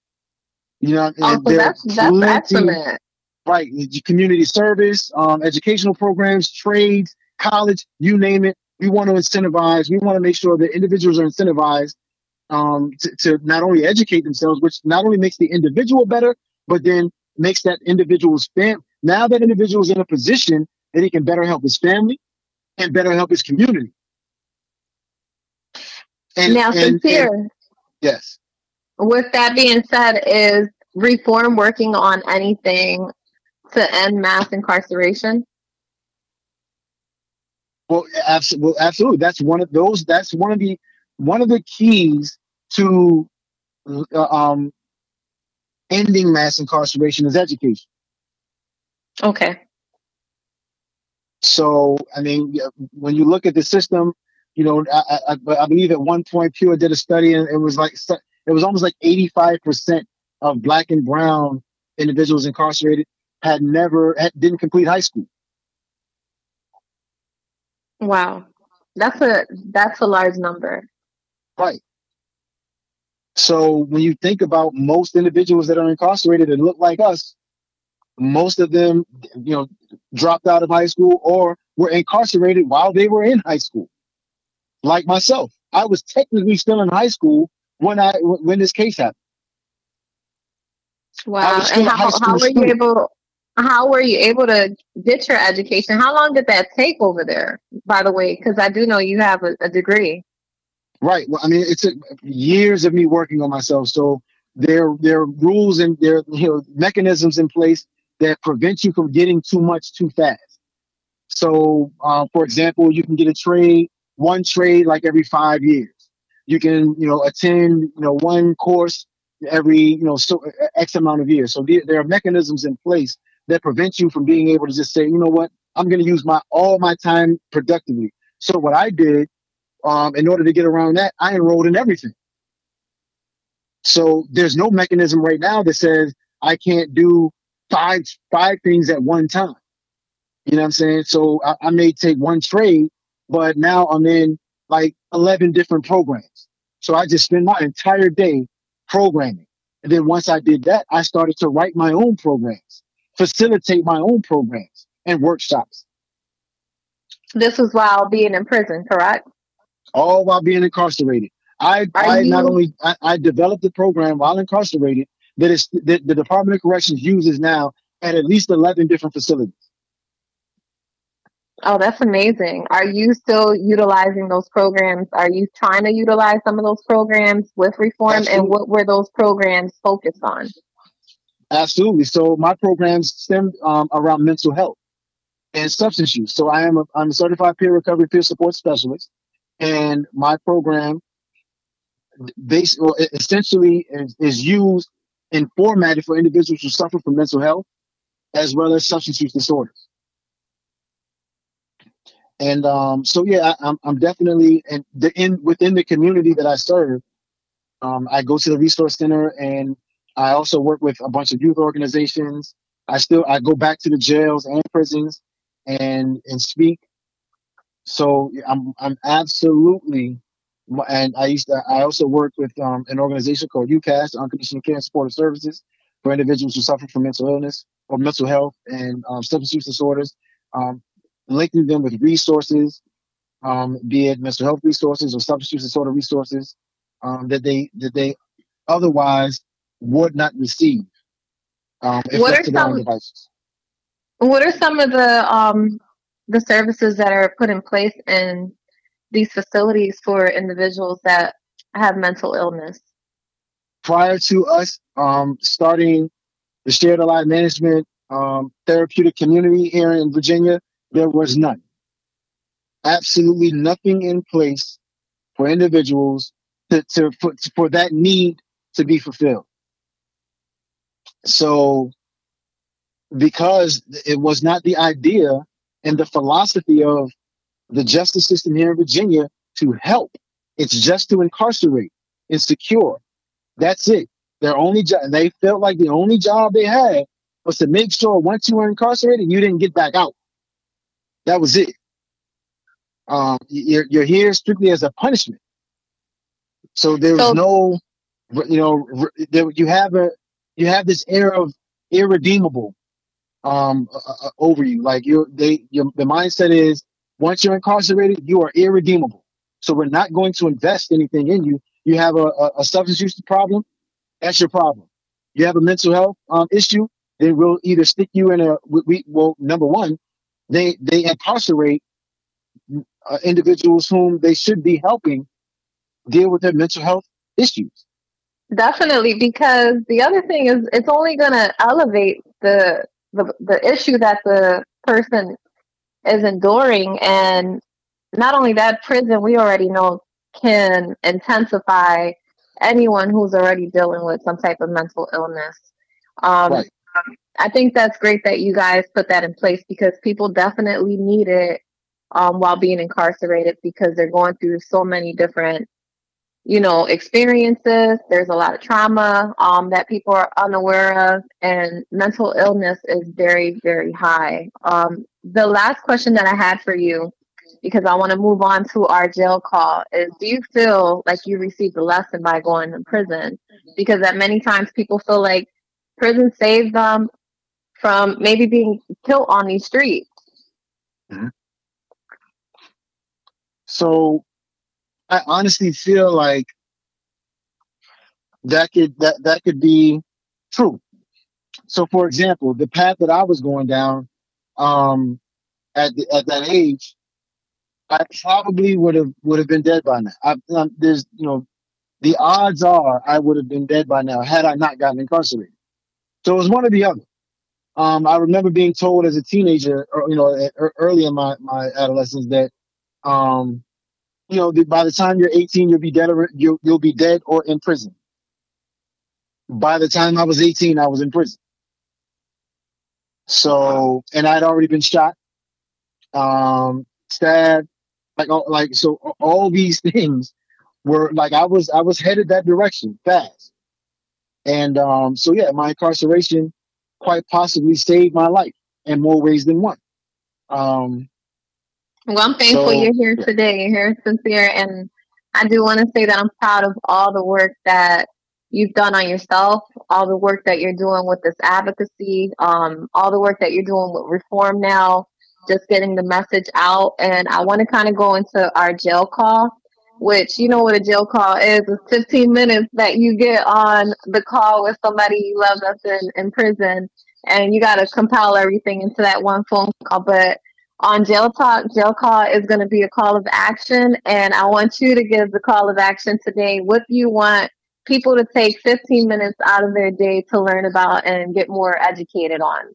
So that's excellent. Right. Community service, educational programs, trades, college, you name it. We want to incentivize. We want to make sure that individuals are incentivized to not only educate themselves, which not only makes the individual better, but then makes that individual's family. Now that individual is in a position that he can better help his family and better help his community. Sincere. Yes. With that being said, is Reform working on anything to end mass incarceration? Well, absolutely. That's one of those. That's one of the keys to ending mass incarceration is education. Okay. So, I mean, when you look at the system, I believe at one point Pure did a study, and it was almost like 85% of Black and brown individuals incarcerated didn't complete high school. Wow, that's a large number. Right. So when you think about most individuals that are incarcerated and look like us, most of them, dropped out of high school or were incarcerated while they were in high school. Like myself, I was technically still in high school when this case happened. I Wow. was And still a high school student. how were you able to get your education? How long did that take over there, by the way? Because I do know you have a degree. Right. Well, I mean, it's years of me working on myself. So there are rules and there are, mechanisms in place that prevent you from getting too much too fast. So, for example, you can get one trade like every 5 years. You can, attend, one course every, X amount of years. So there are mechanisms in place that prevent you from being able to just say, you know what, I'm going to use all my time productively. So what I did, in order to get around that, I enrolled in everything. So there's no mechanism right now that says I can't do five things at one time. You know what I'm saying? So I may take one trade, but now I'm in like 11 different programs. So I just spend my entire day programming. And then once I did that, I started to write my own programs, facilitate my own programs and workshops, This was while being in prison, correct? all while being incarcerated. I, Are I not you? only I developed a program while incarcerated that the Department of Corrections uses now at least 11 different facilities. Oh, that's amazing. Are you still utilizing those programs? Are you trying to utilize some of those programs with reform? And Absolutely. what were those programs focused on? Absolutely. So my programs stem around mental health and substance use. So I'm a certified peer recovery peer support specialist, and my program essentially is used and formatted for individuals who suffer from mental health as well as substance use disorders. And so yeah, I'm definitely within the community that I serve. I go to the resource center, and I also work with a bunch of youth organizations. I go back to the jails and prisons and speak. So I'm absolutely, and I also work with an organization called UCAS, Unconditional Care and Supportive Services, for individuals who suffer from mental illness or mental health and substance use disorders, um, linking them with resources, be it mental health resources or substance use disorder resources, that they otherwise would not receive, if What left are to their own some devices. what are some of the services that are put in place in these facilities for individuals that have mental illness? Prior to us starting the shared alive management therapeutic community here in Virginia, there was none. Absolutely nothing in place for individuals for that need to be fulfilled. So because it was not the idea and the philosophy of the justice system here in Virginia to help, it's just to incarcerate and secure. That's it. Their only job, they felt like the only job they had was to make sure once you were incarcerated, you didn't get back out. That was it. You're here strictly as a punishment. So there's So no, you have this air of irredeemable over you. Like the mindset is once you're incarcerated, you are irredeemable. So we're not going to invest anything in you. You have a substance use problem. That's your problem. You have a mental health issue, then we'll either stick you in well, number one, they incarcerate individuals whom they should be helping deal with their mental health issues. definitely, because the other thing is it's only going to elevate the issue that the person is enduring. And not only that, prison, we already know, can intensify anyone who's already dealing with some type of mental illness. Um, Right. I think that's great that you guys put that in place because people definitely need it while being incarcerated because they're going through so many different, experiences. There's a lot of trauma that people are unaware of, and mental illness is very, very high. The last question that I had for you because I want to move on to our jail call, is do you feel like you received a lesson by going to prison? Because at many times people feel like prison saved them from maybe being killed on these streets. Mhm. So I honestly feel like that could be true. So, for example, the path that I was going down, um, at that age, I probably would have been dead by now. There's, the odds are I would have been dead by now had I not gotten incarcerated. So it was one or the other. I remember being told as a teenager, or, early in my adolescence, that um, by the time you're 18, you'll be dead, or you'll be dead or in prison. By the time I was 18, I was in prison. So, and I'd already been shot, stabbed, so all these things were like I was headed that direction fast. And so yeah, my incarceration quite possibly saved my life in more ways than one. Um, Well, I'm thankful so you're here yeah. today. You're here, Sincere, and I do want to say that I'm proud of all the work that you've done on yourself, all the work that you're doing with this advocacy, all the work that you're doing with Reform Now, just getting the message out. And I want to kind of go into our jail call, which you know what a jail call is. It's 15 minutes that you get on the call with somebody you love that's in prison, and you got to compile everything into that one phone call. But on Jail Talk, Jail Call is going to be a call of action, and I want you to give the call of action today. What do you want people to take 15 minutes out of their day to learn about and get more educated on?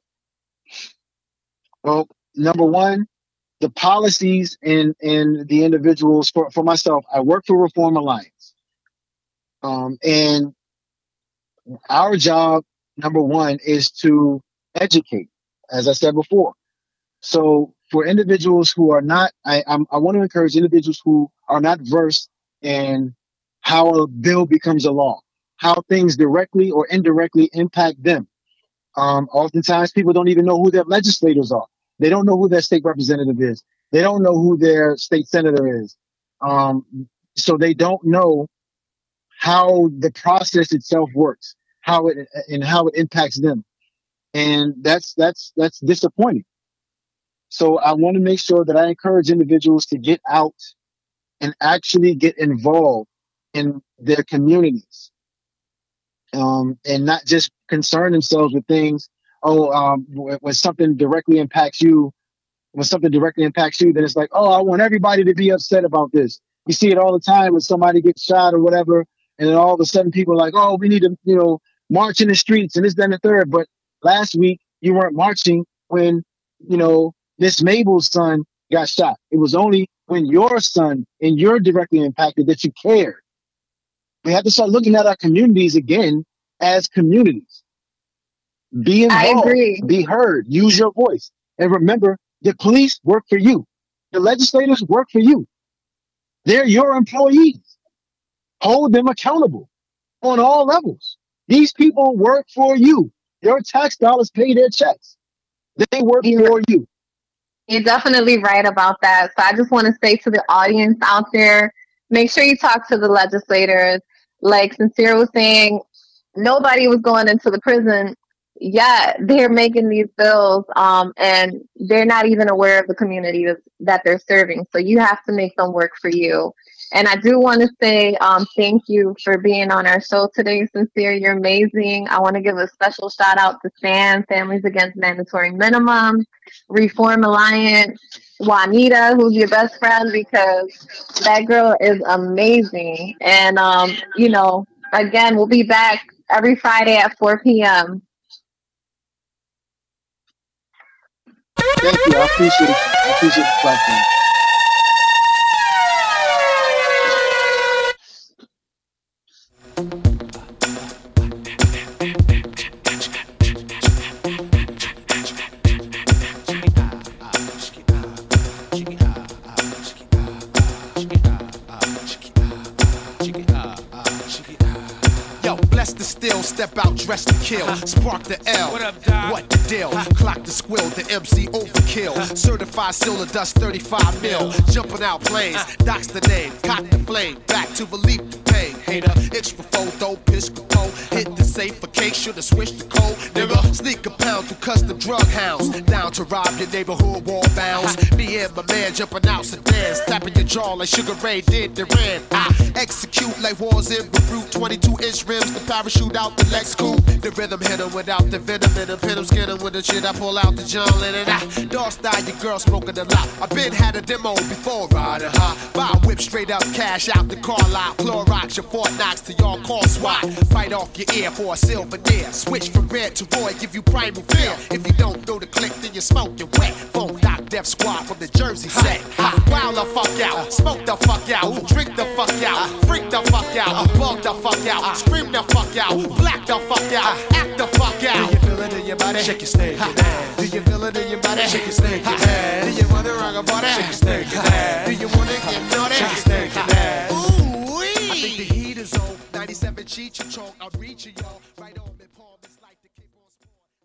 Well, number one, the policies and the individuals. For myself, I work for Reform Alliance, and our job, number one, is to educate, as I said before. So for individuals who are not, I want to encourage individuals who are not versed in how a bill becomes a law, how things directly or indirectly impact them. Oftentimes people don't even know who their legislators are. They don't know who their state representative is. They don't know who their state senator is. So they don't know how the process itself works, how it impacts them. And that's disappointing. So I want to make sure that I encourage individuals to get out and actually get involved in their communities, and not just concern themselves with things. When something directly impacts you, then it's like, oh, I want everybody to be upset about this. You see it all the time when somebody gets shot or whatever, and then all of a sudden people are like, oh, we need to, march in the streets and this, that, and the third. But last week you weren't marching when, Miss Mabel's son got shot. It was only when your son and you're directly impacted that you cared. We have to start looking at our communities again as communities. Be I involved, agree. be heard, use your voice. And remember, the police work for you. The legislators work for you. They're your employees. Hold them accountable on all levels. These people work for you. Your tax dollars pay their checks. They work for you. You're definitely right about that. So I just want to say to the audience out there, make sure you talk to the legislators. Like Sincere was saying, nobody was going into the prison yet. They're making these bills, and they're not even aware of the communities that they're serving. So you have to make them work for you. And I do want to say thank you for being on our show today, Sincere. You're amazing. I want to give a special shout out to STAN, Families Against Mandatory Minimum, Reform Alliance, Juanita, who's your best friend, because that girl is amazing. And, again, we'll be back every Friday at 4 p.m. Thank you. I appreciate you. I appreciate the platform. step out dressed to kill. Spark the L. What up, Doc? What the deal? Clock the squill, the MC overkill. Certified silver dust 35 mil. Jumping out planes, Doc's the name. Cock the flame, back to relieve the pain. Hater, itch before though, piss control. Hit the safe for case, should've switched the code. Nigga, sneak a pound through custom drug hounds. Down to rob your neighborhood wall bounds. Me and my man jumping out sedans. Tapping your jaw like Sugar Ray did the Ran. I execute like wars in Beirut. 22-inch rims, the parachute out the Lex coupe. The rhythm hit him without the venom in him. Pin him, skin him with the shit. I pull out the John Lennon. Dog style, your girl smoking a lot. I been had a demo before riding high. Buy a whip straight up, cash out the car lot. Clorox your Fort Knox to y'all call SWAT. Fight off your ear for a silver near. Switch from red to Roy, give you primal fear. If you don't know the click, then you smoke your wet. Phone Doc Def Squad from the Jersey set. Wild the fuck out, smoke the fuck out, drink the fuck out, freak the fuck out, bug the fuck out, scream the fuck out, black the fuck out, act the fuck out. Do you feel it in your body? Shake your snake ass. Do you feel it in your body? Shake your snake ass. Do you wanna rock a body? Shake your snake ass. Do you wanna get naughty? Shake your snake ass. Ooh wee. I think the heat is on. 97 cheat your choke. I'll reach you, y'all. Right